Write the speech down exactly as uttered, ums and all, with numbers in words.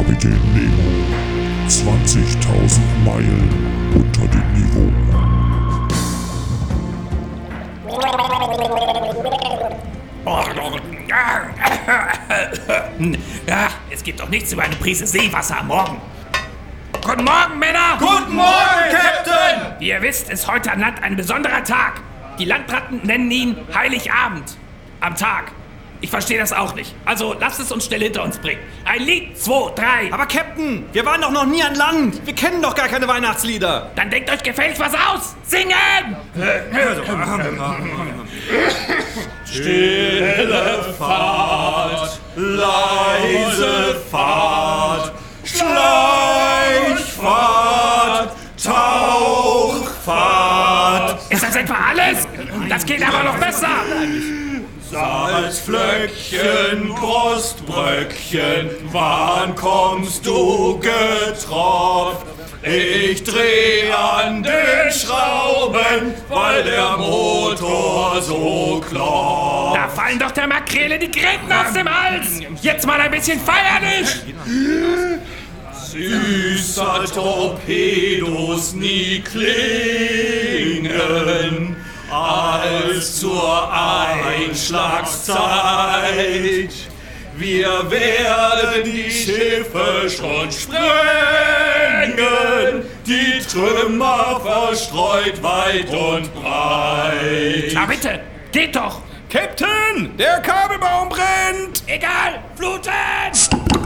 Kapitän Nemo. zwanzigtausend Meilen unter dem Niveau. Ja, es gibt doch nichts über eine Prise Seewasser am Morgen. Guten Morgen, Männer! Guten Morgen, Captain! Wie ihr wisst, ist heute an Land ein besonderer Tag. Die Landratten nennen ihn Heiligabend. Am Tag. Ich verstehe das auch nicht. Also lasst es uns schnell hinter uns bringen. Ein Lied, zwei, drei. Aber Captain, wir waren doch noch nie an Land. Wir kennen doch gar keine Weihnachtslieder. Dann denkt euch gefälligst was aus. Singen! Stille Fahrt, leise Fahrt, Schleichfahrt, Tauchfahrt. Ist das etwa alles? Das geht aber noch besser. Salzflöckchen, Brustbröckchen, wann kommst du getropft? Ich dreh an den Schrauben, weil der Motor so klopft. Da fallen doch der Makrele die Gräten aus dem Hals. Jetzt mal ein bisschen feierlich. Süßer Torpedos nie klingen als zur Einschlagszeit. Wir werden die Schiffe schon sprengen, die Trümmer verstreut weit und breit. Na bitte, geht doch. Captain, der Kabelbaum brennt! Egal, fluten!